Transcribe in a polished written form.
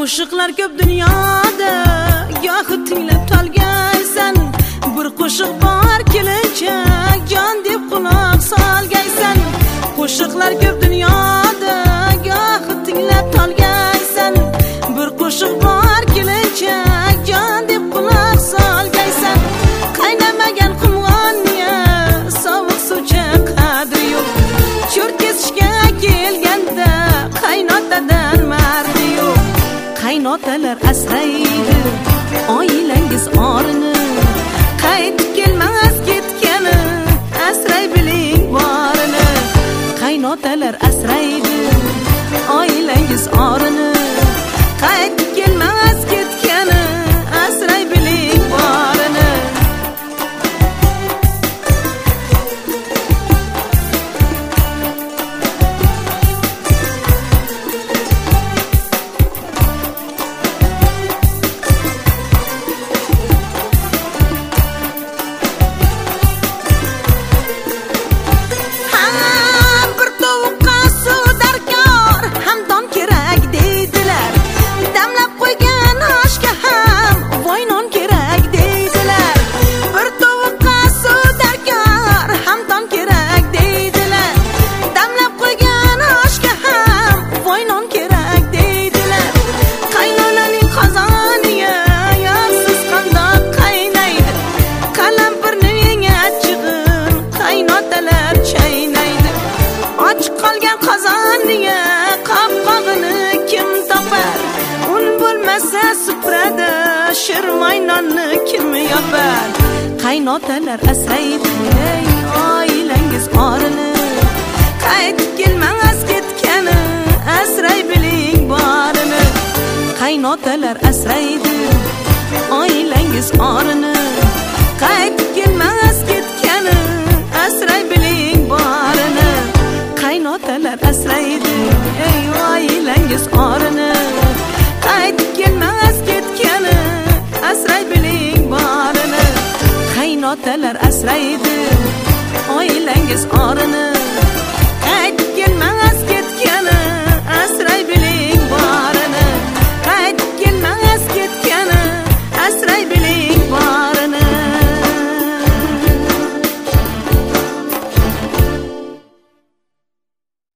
Qo'shiqlar ko'p dunyoda, gohi tinglab tolgaysan. Bir qo'shiq bor kelinchak, jon deb quloq solgaysan. Qo'shiqlar ko'p dunyoda, gohi tinglab tolgaysan. Bir qo'shiq bor kelinchak, jon deb quloq solgaysan. Qaynamagan qumg'onga sovuq suvcha qadri yo'q. Cho'rt kesishga kelganda qaynotadan mardi yo'q. Qaynotalar asraydi oilangiz orini, qaytib kelmas ketgani asray biling borini. Qaynotalar asraydi oilangiz orini, qaytib kelmas ketgani asray biling borini. Shirmaynonni kim yopar? Qaynotalar asraydi oilangiz orini, qaytib kelmas ketgani asray biling borini. Qaynotalar asraydi oilangiz orini, qaytib kelmas ketgani asray biling borini. Qaynotalar asraydi oilangiz orini, qaytib kelmas ketgani asray biling borini. Qaynotalar asraydi oilangiz orini,